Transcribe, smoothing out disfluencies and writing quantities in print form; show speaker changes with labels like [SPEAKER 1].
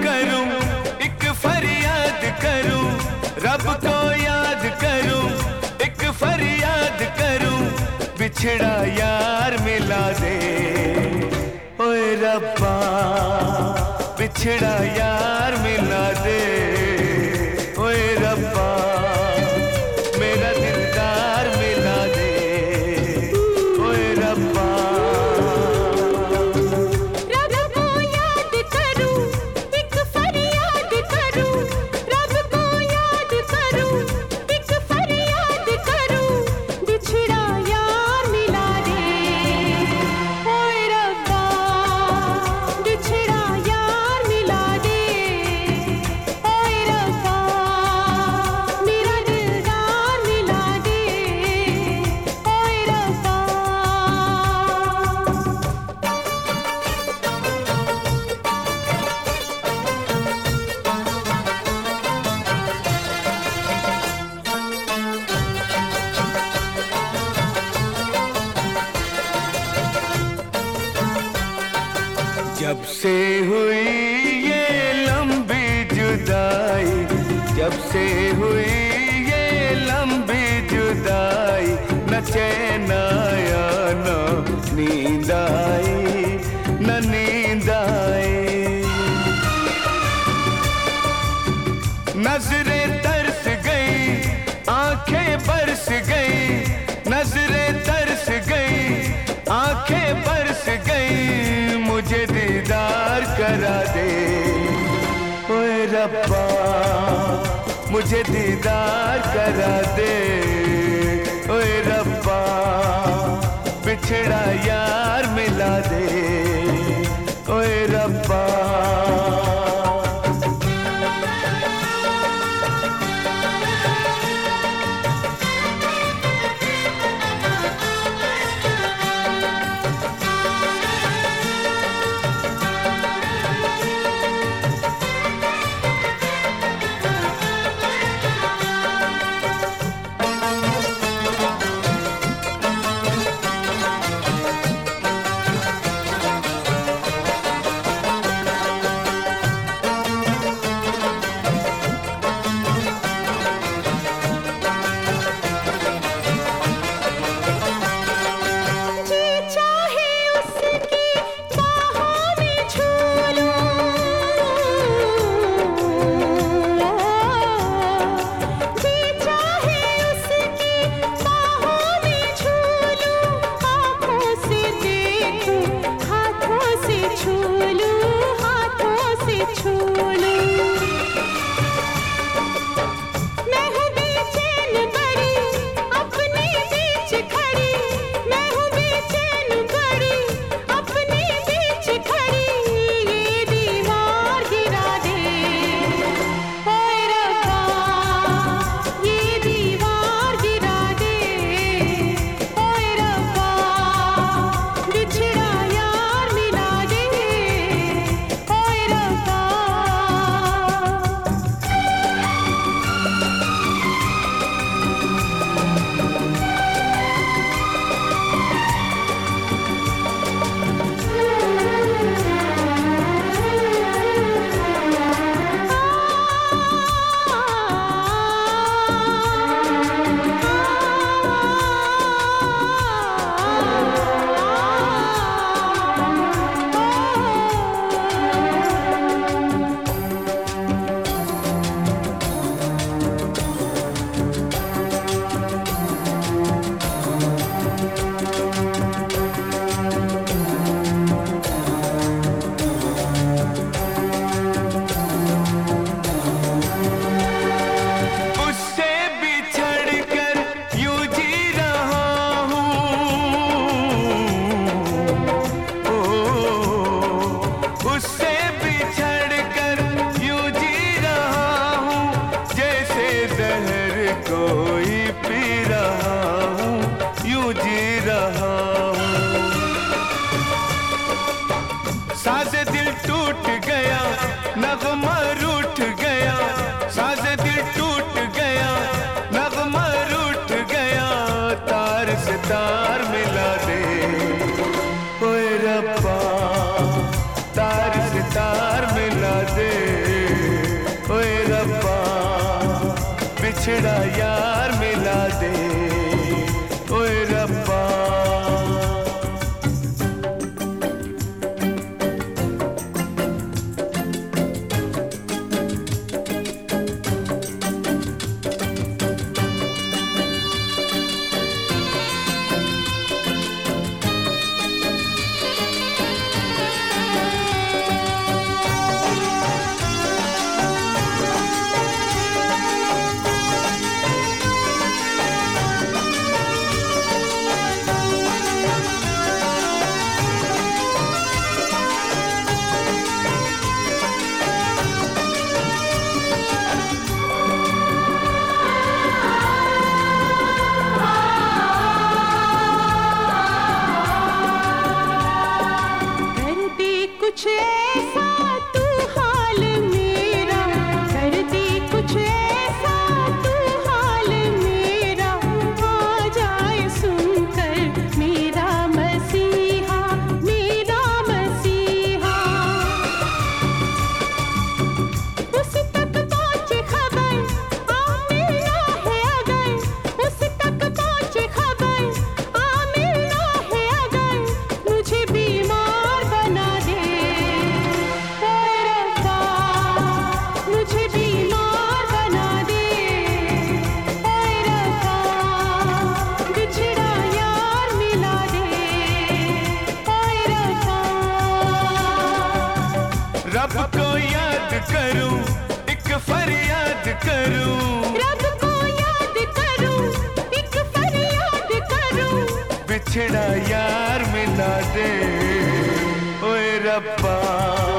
[SPEAKER 1] करूं, एक फरियाद करूं, रब को याद करूं, एक फरियाद करूं, बिछड़ा यार मिला दे। ओए रब्बा बिछड़ा यार मिला दे। ओए रब्बा मेरा दिलदार मिला दे। ओए रब्बा जब से हुई ये लंबी जुदाई, जब से हुई ये लंबी जुदाई, न चैन आया न नींद आई, न नींद आई। नजरें तरस गई, आंखें बरस गई, नजरें तरस गई, आंखें बरस गई, मुझे दीदार करा दे। ओए रब्बा मुझे दीदार करा दे। ओए रब्बा बिछड़ा यार मिला दे। ओए रब्बा बिछड़ा यार मिला दे ओए रब्बा।
[SPEAKER 2] कुछ ऐसा तू हाल मेरा, कर दे कुछ ऐसा तू हाल मेरा, आ जाए सुनकर मेरा मसीहा, मेरा मसीहा। उस तक पहुँचे खबर आ मिलना है अगर, उस तक पहुँचे खबर आ मिलना है अगर, मुझे बीमार बना दे मुझे बीमार बना दे ओए रब्बा, बिछड़ा यार मिला दे ओए रब्बा।
[SPEAKER 1] रब को याद करूं एक फरियाद करूं,
[SPEAKER 2] रब को याद करूं एक फरियाद करूं,
[SPEAKER 1] बिछड़ा यार मिला दे ओए रब्बा।